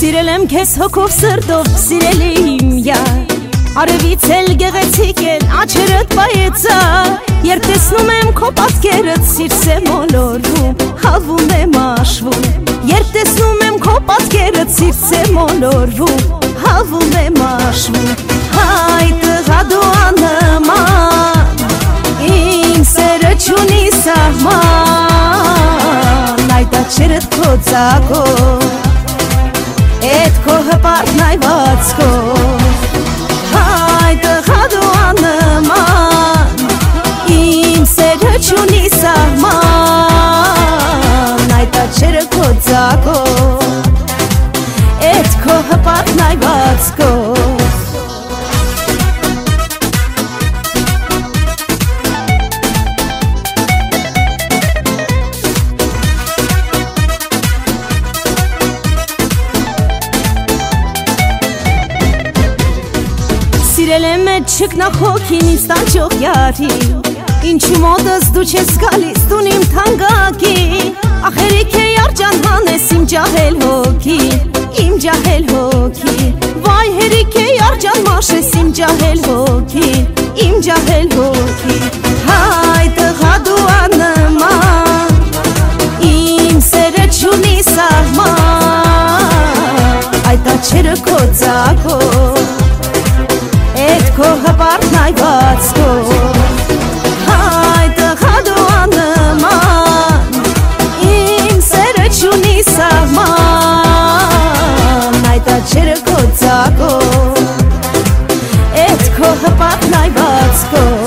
Սիրել եմ քեզ հոգով սրտով, սիրելի իմ յար Արևից էլ գեղեցիկ են աչերդ բայեցա Երբ տեսնում եմ քո պատկերդ սիրս է մոլորվում Հավում եմ աշվում Երբ տեսնում եմ քո պատկերդ սիրս է մոլորվում Հավում եմ աշվում Հայ տղա դու աննման Իմ սերը չունի սահման Այդ աչերդ քո ծակով Էդ քո հպարտ նայվածքով Հայ տղա դու աննման Իմ սերը չունի սահման Այդ աչերը քո ծակով Էդ քո հպարտ նայվածքով Սիրել եմ էդ չկնախ հոգին ինձ տանջող յարի Ինչու մոտս դու չես գալիս տուն իմ թանկագի Ախերիք է արջան հանես իմ ջահել հոգի Իմ ջահել հոգի Վայ հերիք է արջան մաշես իմ ջահել հոգի Իմ ջահել հոգի Հայ տղա դու աննման Իմ սերը չունի սահման Այդ աչերը քո ծակով Էդ քո հպարտ նայվածքով Հայ տղա դու աննման Իմ սերը չունի սահման Այդ աչերը քո ծակով Էդ քո հպարտ նայվածքով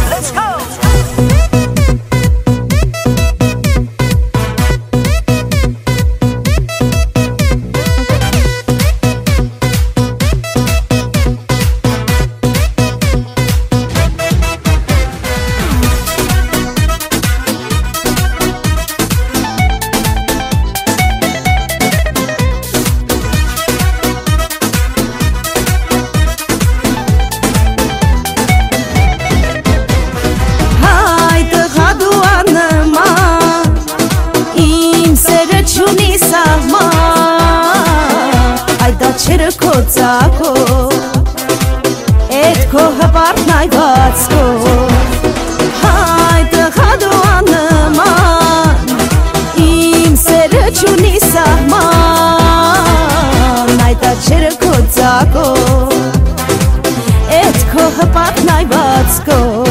Աչերը քո ծակով Էդ քո հպարտ նայվածքով Հայ տղա դու աննման Իմ սերը չունի սահման Այդ աչերը քո ծակով Էդ քո հպարտ նայվածքով